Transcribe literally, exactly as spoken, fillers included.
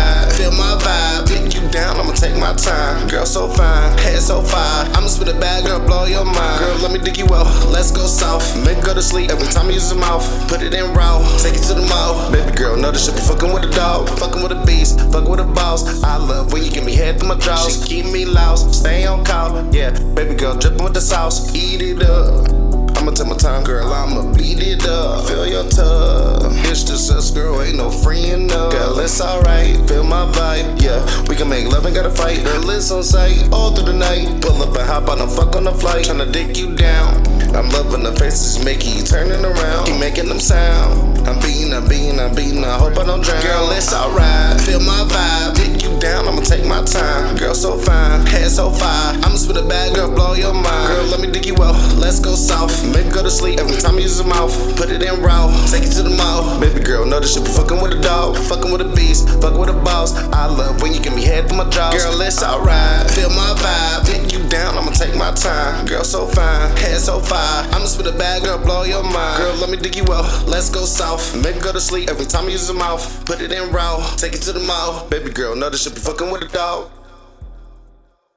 alright. Feel my vibe, pick you down, I'ma take my time. Girl so fine, head so fine. I'ma spit a bag, girl, blow your mind. Girl, let me dig you out, let's go south. Make her go to sleep every time you use your mouth. Put it in raw, take it to the mouth. Baby girl, know this shit be fucking with a dog. Fucking with a beast, fuck with a boss. I love when you give me head to my jaws. She keep me lost, stay on call. Yeah, baby girl, dripping with the sauce. Eat it up. I'ma take my time, girl, I'ma beat it up. Feel your tub. It's just us, girl, ain't no friend up. Girl, it's alright, feel my vibe. Yeah, we can make love and gotta fight. Girl, it's on sight, all through the night. Pull up and hop on a fuck on the flight. Tryna dig you down. I'm loving the faces, making you turning around. Keep making them sound. I'm beating, I'm beating, I'm beating. I hope I don't drown. Girl, it's alright, feel my vibe. Dig you down, I'ma take my time. Girl, so fine, head so fine. I'ma spit a bag, girl, blow your mind. Girl, let me dig you out, let's go south. Make her go to sleep every time you use your mouth. Put it in raw, take it to the mouth. Baby girl, know this shit be fucking with a dog. Fucking with a beast, fuck with a boss. I love when you give me head to my jaws. Girl, it's alright, feel my vibe. Pick you down, I'ma take my time. Girl, so fine, head so fine. I'ma spit a bag, girl, blow your mind. Girl, let me dig you out, let's go south. Make her go to sleep every time you use your mouth. Put it in raw, take it to the mouth. Baby girl, know this shit be fucking with a dog.